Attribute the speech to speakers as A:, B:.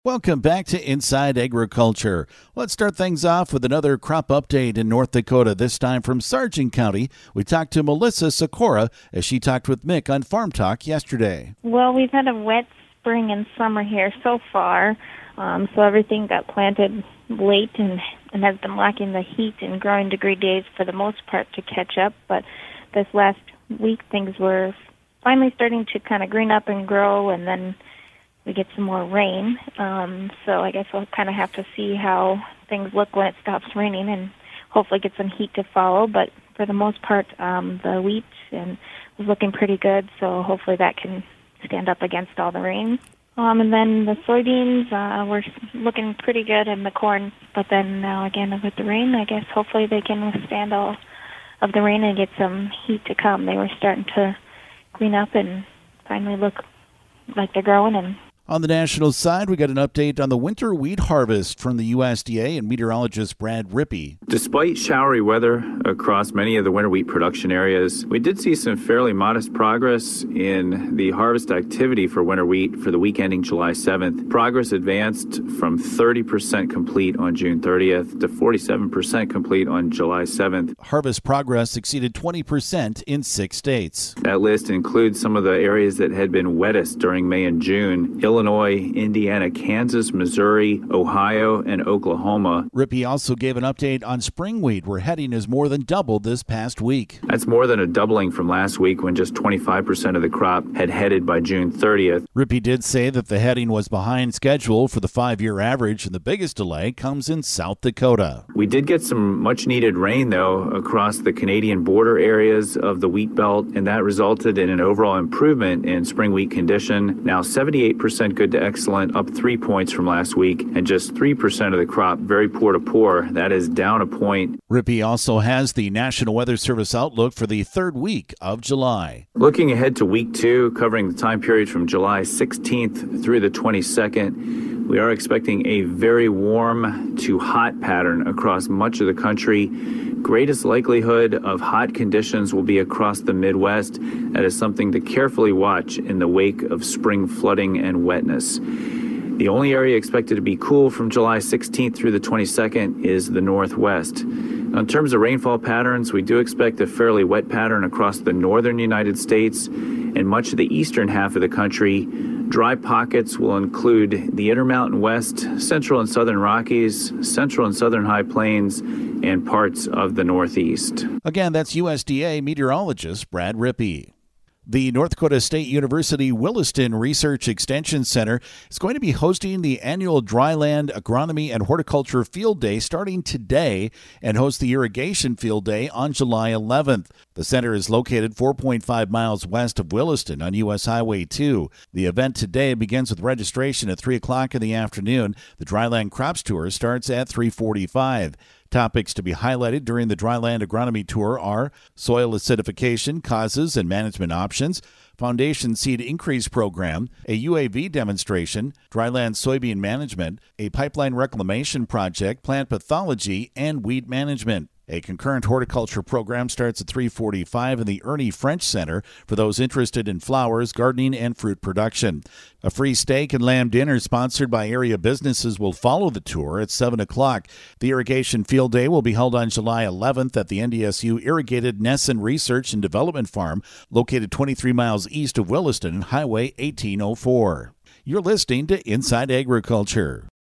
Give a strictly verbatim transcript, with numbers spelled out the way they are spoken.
A: Welcome back to Inside Agriculture. Let's start things off with another crop update in North Dakota, this time from Sargent County. We talked to Melissa Sikora as she talked with Mick on Farm Talk yesterday.
B: Well, we've had a wet spring and summer here so far, um, so everything got planted late and, and has been lacking the heat and growing degree days for the most part to catch up. But this last week, things were finally starting to kind of green up and grow, and then we get some more rain. Um, so I guess we'll kind of have to see how things look when it stops raining and hopefully get some heat to follow. But for the most part, um, the wheat and was looking pretty good, so hopefully that can stand up against all the rain. Um, and then the soybeans uh, were looking pretty good, and the corn. But then now again with the rain, I guess hopefully they can withstand all of the rain and get some heat to come. They were starting to clean up and finally look like they're growing. And
A: on the national side, we got an update on the winter wheat harvest from the U S D A and meteorologist Brad Rippey.
C: Despite showery weather across many of the winter wheat production areas, we did see some fairly modest progress in the harvest activity for winter wheat for the week ending July seventh. Progress advanced from thirty percent complete on June thirtieth to forty-seven percent complete on July seventh.
A: Harvest progress exceeded twenty percent in six states.
C: That list includes some of the areas that had been wettest during May and June: Illinois, Indiana, Kansas, Missouri, Ohio, and Oklahoma.
A: Rippey also gave an update on spring wheat, where heading has more than doubled this past week.
C: That's more than a doubling from last week, when just twenty-five percent of the crop had headed by June thirtieth.
A: Rippey did say that the heading was behind schedule for the five-year average, and the biggest delay comes in South Dakota.
C: We did get some much-needed rain, though, across the Canadian border areas of the wheat belt, and that resulted in an overall improvement in spring wheat condition. Now seventy-eight percent good to excellent, up three points from last week, and just three percent of the crop very poor to poor. That is down a point.
A: Rippey also has the National Weather Service outlook for the third week of July.
C: Looking ahead to week two, covering the time period from July sixteenth through the twenty-second, we are expecting a very warm to hot pattern across much of the country. Greatest likelihood of hot conditions will be across the Midwest. That is something to carefully watch in the wake of spring flooding and wetness. The only area expected to be cool from July sixteenth through the twenty-second is the Northwest. In terms of rainfall patterns, we do expect a fairly wet pattern across the northern United States and much of the eastern half of the country. Dry pockets will include the Intermountain West, Central and Southern Rockies, Central and Southern High Plains, and parts of the Northeast.
A: Again, that's U S D A meteorologist Brad Rippey. The North Dakota State University Williston Research Extension Center is going to be hosting the annual Dryland Agronomy and Horticulture Field Day starting today and host the Irrigation Field Day on July eleventh. The center is located four point five miles west of Williston on U S Highway two. The event today begins with registration at three o'clock in the afternoon. The Dryland Crops Tour starts at three forty-five. Topics to be highlighted during the Dryland Agronomy Tour are soil acidification, causes and management options, Foundation Seed Increase Program, a U A V demonstration, dryland soybean management, a pipeline reclamation project, plant pathology, and weed management. A concurrent horticulture program starts at three forty-five in the Ernie French Center for those interested in flowers, gardening, and fruit production. A free steak and lamb dinner sponsored by area businesses will follow the tour at seven o'clock. The Irrigation Field Day will be held on July eleventh at the N D S U Irrigated Nesson Research and Development Farm, located twenty-three miles east of Williston, Highway eighteen oh four. You're listening to Inside Agriculture.